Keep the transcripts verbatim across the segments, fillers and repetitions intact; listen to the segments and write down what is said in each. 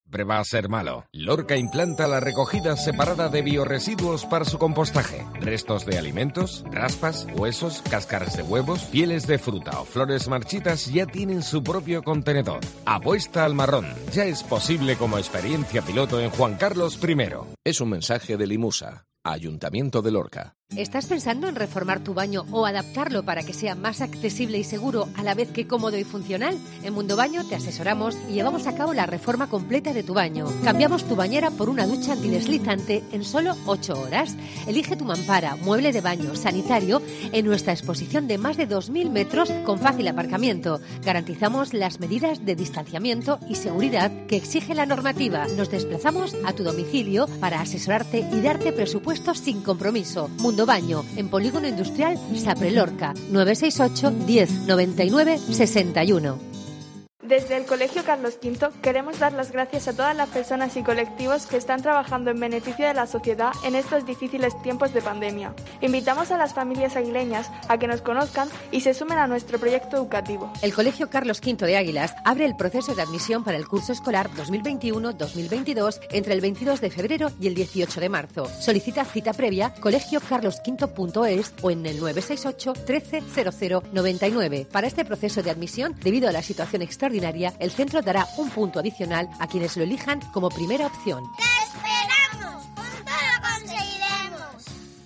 Va a ser malo. Lorca implanta la recogida separada de biorresiduos para su compostaje. Restos de alimentos, raspas, huesos, cáscaras de huevos, pieles de fruta o flores marchitas ya tienen su propio contenedor. Apuesta al marrón. Ya es posible como experiencia piloto en Juan Carlos primero. Es un mensaje de Limusa, Ayuntamiento de Lorca. ¿Estás pensando en reformar tu baño o adaptarlo para que sea más accesible y seguro a la vez que cómodo y funcional? En Mundo Baño te asesoramos y llevamos a cabo la reforma completa de tu baño. Cambiamos tu bañera por una ducha antideslizante en solo ocho horas. Elige tu mampara, mueble de baño, sanitario en nuestra exposición de más de dos mil metros con fácil aparcamiento. Garantizamos las medidas de distanciamiento y seguridad que exige la normativa. Nos desplazamos a tu domicilio para asesorarte y darte presupuestos sin compromiso. Mundo Baño, en Polígono Industrial Sapre Lorca, nueve seis ocho, diez, noventa y nueve, sesenta y uno. Desde el Colegio Carlos quinto queremos dar las gracias a todas las personas y colectivos que están trabajando en beneficio de la sociedad en estos difíciles tiempos de pandemia. Invitamos a las familias aguileñas a que nos conozcan y se sumen a nuestro proyecto educativo. El Colegio Carlos quinto de Águilas abre el proceso de admisión para el curso escolar dos mil veintiuno dos mil veintidós entre el veintidós de febrero y el dieciocho de marzo. Solicita cita previa colegio carlos quinto punto es o en el nueve seis ocho, trece, cero cero, noventa y nueve. Para este proceso de admisión, debido a la situación extraordinaria, el centro dará un punto adicional a quienes lo elijan como primera opción. ¡Te esperamos! ¡Juntos lo conseguiremos!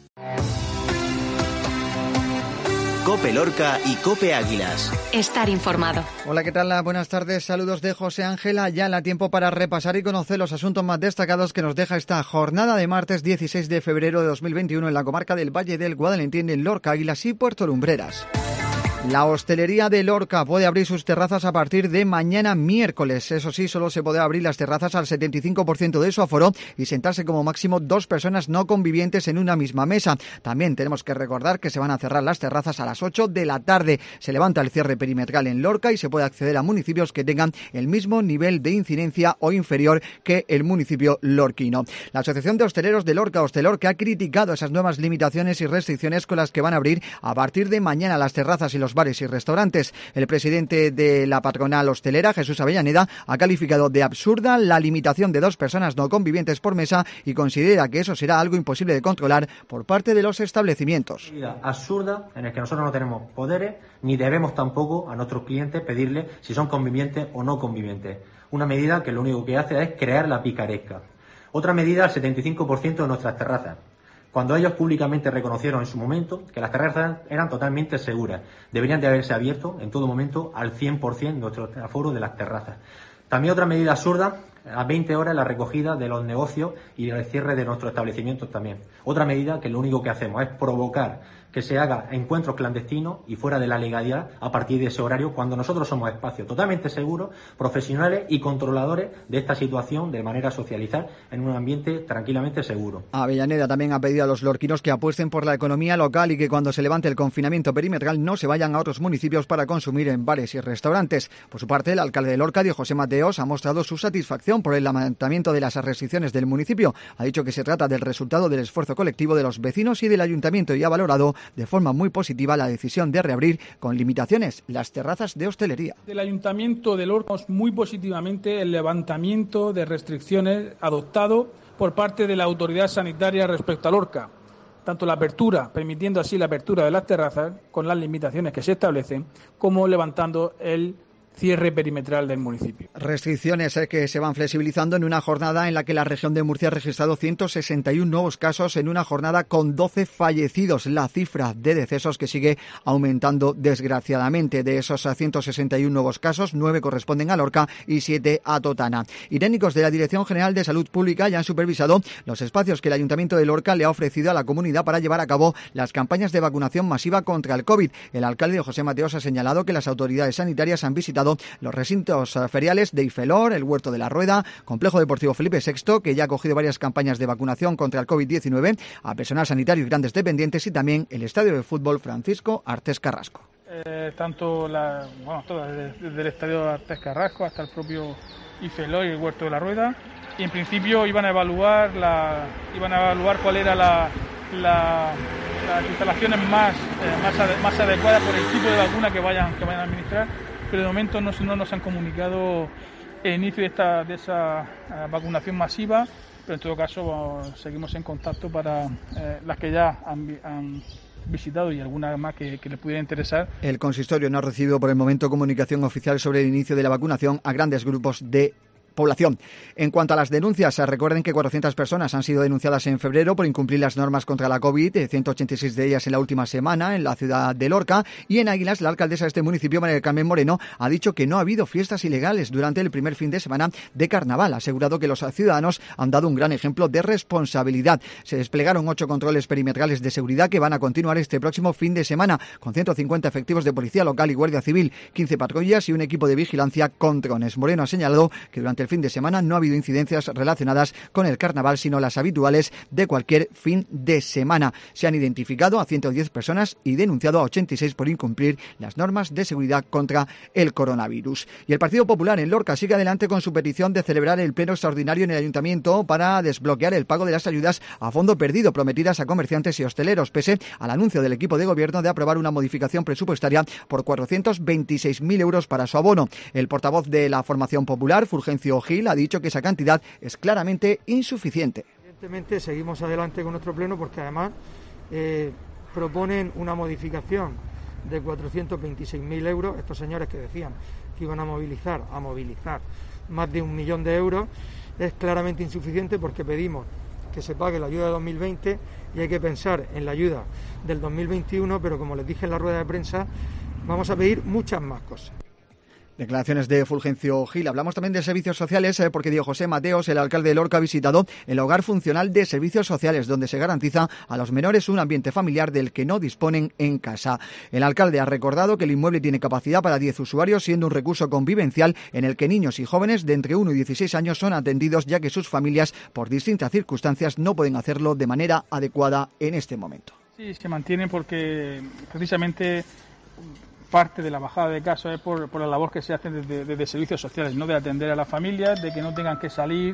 COPE Lorca y COPE Águilas. Estar informado. Hola, ¿qué tal? Buenas tardes. Saludos de José Ángela. Ya la tiempo para repasar y conocer los asuntos más destacados que nos deja esta jornada de martes dieciséis de febrero de dos mil veintiuno en la comarca del Valle del Guadalentín, en Lorca, Águilas y Puerto Lumbreras. La hostelería de Lorca puede abrir sus terrazas a partir de mañana miércoles. Eso sí, solo se podrá abrir las terrazas al setenta y cinco por ciento de su aforo y sentarse como máximo dos personas no convivientes en una misma mesa. También tenemos que recordar que se van a cerrar las terrazas a las ocho de la tarde. Se levanta el cierre perimetral en Lorca y se puede acceder a municipios que tengan el mismo nivel de incidencia o inferior que el municipio lorquino. La Asociación de Hosteleros de Lorca, Hostelorca, ha criticado esas nuevas limitaciones y restricciones con las que van a abrir a partir de mañana las terrazas y los bares y restaurantes. El presidente de la patronal hostelera, Jesús Avellaneda, ha calificado de absurda la limitación de dos personas no convivientes por mesa y considera que eso será algo imposible de controlar por parte de los establecimientos. Absurda en el que nosotros no tenemos poderes ni debemos tampoco a nuestros clientes pedirle si son convivientes o no convivientes. Una medida que lo único que hace es crear la picaresca. Otra medida, el setenta y cinco por ciento de nuestras terrazas. Cuando ellos públicamente reconocieron en su momento que las terrazas eran totalmente seguras, deberían de haberse abierto en todo momento al cien por ciento nuestro aforo de las terrazas. También otra medida absurda, a veinte horas la recogida de los negocios y el cierre de nuestros establecimientos también. Otra medida que lo único que hacemos es provocar que se haga encuentros clandestinos y fuera de la legalidad a partir de ese horario, cuando nosotros somos espacios totalmente seguros, profesionales y controladores de esta situación de manera socializar en un ambiente tranquilamente seguro. Avellaneda también ha pedido a los lorquinos que apuesten por la economía local y que cuando se levante el confinamiento perimetral no se vayan a otros municipios para consumir en bares y restaurantes. Por su parte, el alcalde de Lorca, Diego José Mateos, ha mostrado su satisfacción por el levantamiento de las restricciones del municipio. Ha dicho que se trata del resultado del esfuerzo colectivo de los vecinos y del ayuntamiento y ha valorado de forma muy positiva la decisión de reabrir con limitaciones las terrazas de hostelería. Del Ayuntamiento de Lorca muy positivamente el levantamiento de restricciones adoptado por parte de la autoridad sanitaria respecto a Lorca. Tanto la apertura, permitiendo así la apertura de las terrazas con las limitaciones que se establecen, como levantando el cierre perimetral del municipio. Restricciones eh, que se van flexibilizando en una jornada en la que la región de Murcia ha registrado ciento sesenta y uno nuevos casos en una jornada con doce fallecidos. La cifra de decesos que sigue aumentando desgraciadamente. De esos ciento sesenta y uno nuevos casos, nueve corresponden a Lorca y siete a Totana. Y técnicos de la Dirección General de Salud Pública ya han supervisado los espacios que el Ayuntamiento de Lorca le ha ofrecido a la comunidad para llevar a cabo las campañas de vacunación masiva contra el COVID. El alcalde José Mateos ha señalado que las autoridades sanitarias han visitado los recintos feriales de Ifelor, el Huerto de la Rueda, Complejo Deportivo Felipe sexto, que ya ha acogido varias campañas de vacunación contra el COVID diecinueve a personal sanitario y grandes dependientes, y también el Estadio de Fútbol Francisco Artés Carrasco. Eh, tanto la, bueno, todo, desde, desde el Estadio Artés Carrasco hasta el propio Ifelor y el Huerto de la Rueda, y en principio iban a evaluar la, iban a evaluar cuál era la, la, las instalaciones más, eh, más, ade, más adecuadas por el tipo de vacuna que vayan, que vayan a administrar. Pero de momento no, no nos han comunicado el inicio de, esta, de esa uh, vacunación masiva, pero en todo caso uh, seguimos en contacto para uh, las que ya han, han visitado y alguna más que, que les pudiera interesar. El consistorio no ha recibido por el momento comunicación oficial sobre el inicio de la vacunación a grandes grupos de población. En cuanto a las denuncias, recuerden que cuatrocientas personas han sido denunciadas en febrero por incumplir las normas contra la COVID, ciento ochenta y seis de ellas en la última semana en la ciudad de Lorca, y en Águilas la alcaldesa de este municipio, María del Carmen Moreno, ha dicho que no ha habido fiestas ilegales durante el primer fin de semana de carnaval. Ha asegurado que los ciudadanos han dado un gran ejemplo de responsabilidad. Se desplegaron ocho controles perimetrales de seguridad que van a continuar este próximo fin de semana, con ciento cincuenta efectivos de policía local y guardia civil, quince patrullas y un equipo de vigilancia con drones. Moreno ha señalado que durante el fin de semana no ha habido incidencias relacionadas con el carnaval, sino las habituales de cualquier fin de semana. Se han identificado a ciento diez personas y denunciado a ochenta y seis por incumplir las normas de seguridad contra el coronavirus. Y el Partido Popular en Lorca sigue adelante con su petición de celebrar el pleno extraordinario en el Ayuntamiento para desbloquear el pago de las ayudas a fondo perdido prometidas a comerciantes y hosteleros, pese al anuncio del equipo de gobierno de aprobar una modificación presupuestaria por cuatrocientos veintiséis mil euros para su abono. El portavoz de la formación popular, Fulgencio Gil, ha dicho que esa cantidad es claramente insuficiente. Evidentemente seguimos adelante con nuestro pleno porque además eh, proponen una modificación de cuatrocientos veintiséis mil euros, estos señores que decían que iban a movilizar, a movilizar más de un millón de euros, es claramente insuficiente porque pedimos que se pague la ayuda de dos mil veinte y hay que pensar en la ayuda del dos mil veintiuno, pero como les dije en la rueda de prensa, vamos a pedir muchas más cosas. Declaraciones de Fulgencio Gil. Hablamos también de servicios sociales eh, porque Diego José Mateos, el alcalde de Lorca, ha visitado el hogar funcional de servicios sociales donde se garantiza a los menores un ambiente familiar del que no disponen en casa. El alcalde ha recordado que el inmueble tiene capacidad para diez usuarios, siendo un recurso convivencial en el que niños y jóvenes de entre uno y dieciséis años son atendidos, ya que sus familias, por distintas circunstancias, no pueden hacerlo de manera adecuada en este momento. Sí, se mantienen porque precisamente parte de la bajada de casos es por, por la labor que se hace desde, desde servicios sociales, no de atender a las familias, de que no tengan que salir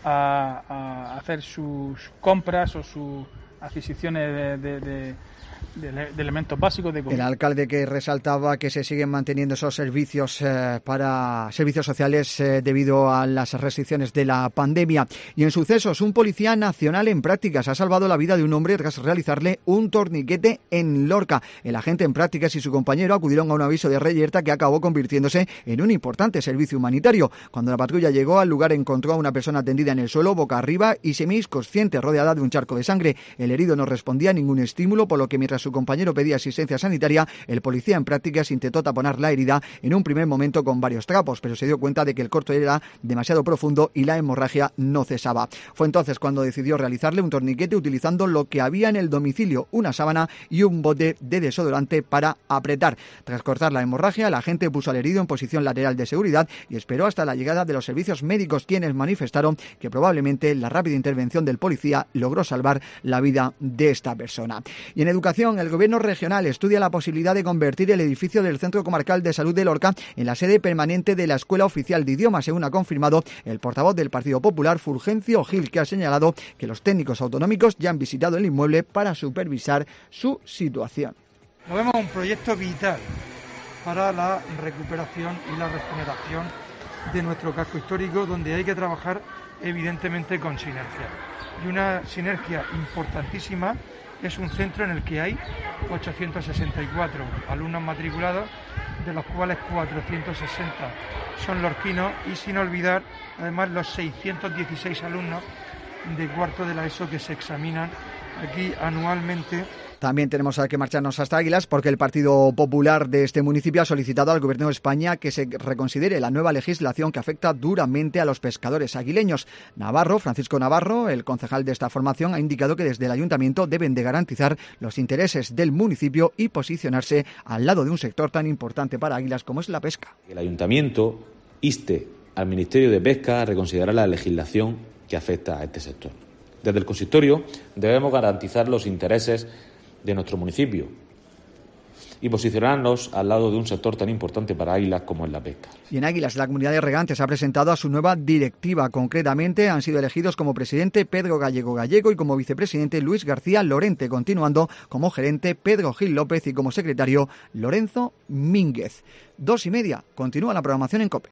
a, a hacer sus compras o sus adquisiciones de, de, de, de, de elementos básicos de comida. El alcalde que resaltaba que se siguen manteniendo esos servicios eh, para servicios sociales eh, debido a las restricciones de la pandemia. Y en sucesos, un policía nacional en prácticas ha salvado la vida de un hombre tras realizarle un torniquete en Lorca. El agente en prácticas y su compañero acudieron a un aviso de reyerta que acabó convirtiéndose en un importante servicio humanitario. Cuando la patrulla llegó al lugar, encontró a una persona tendida en el suelo, boca arriba y semiconsciente, rodeada de un charco de sangre. El herido no respondía a ningún estímulo, por lo que mientras su compañero pedía asistencia sanitaria, el policía en prácticas intentó taponar la herida en un primer momento con varios trapos, pero se dio cuenta de que el corte era demasiado profundo y la hemorragia no cesaba. Fue entonces cuando decidió realizarle un torniquete utilizando lo que había en el domicilio, una sábana y un bote de desodorante para apretar. Tras cortar la hemorragia, la agente puso al herido en posición lateral de seguridad y esperó hasta la llegada de los servicios médicos, quienes manifestaron que probablemente la rápida intervención del policía logró salvar la vida de esta persona. Y en educación, el Gobierno regional estudia la posibilidad de convertir el edificio del Centro Comarcal de Salud de Lorca en la sede permanente de la Escuela Oficial de Idiomas, según ha confirmado el portavoz del Partido Popular, Fulgencio Gil, que ha señalado que los técnicos autonómicos ya han visitado el inmueble para supervisar su situación. Lo vemos un proyecto vital para la recuperación y la regeneración de nuestro casco histórico, donde hay que trabajar evidentemente con sinergia. Y una sinergia importantísima es un centro en el que hay ochocientos sesenta y cuatro alumnos matriculados, de los cuales cuatrocientos sesenta son lorquinos, y sin olvidar además los seiscientos dieciséis alumnos de cuarto de la ESO que se examinan aquí anualmente. También tenemos que marcharnos hasta Águilas porque el Partido Popular de este municipio ha solicitado al Gobierno de España que se reconsidere la nueva legislación que afecta duramente a los pescadores aguileños. Navarro, Francisco Navarro, el concejal de esta formación, ha indicado que desde el Ayuntamiento deben de garantizar los intereses del municipio y posicionarse al lado de un sector tan importante para Águilas como es la pesca. El Ayuntamiento inste al Ministerio de Pesca a reconsiderar la legislación que afecta a este sector. Desde el consistorio debemos garantizar los intereses de nuestro municipio y posicionarnos al lado de un sector tan importante para Águilas como es la pesca. Y en Águilas, la Comunidad de Regantes ha presentado a su nueva directiva. Concretamente, han sido elegidos como presidente Pedro Gallego Gallego y como vicepresidente Luis García Lorente, continuando como gerente Pedro Gil López y como secretario Lorenzo Mínguez. Dos y media, continúa la programación en COPE.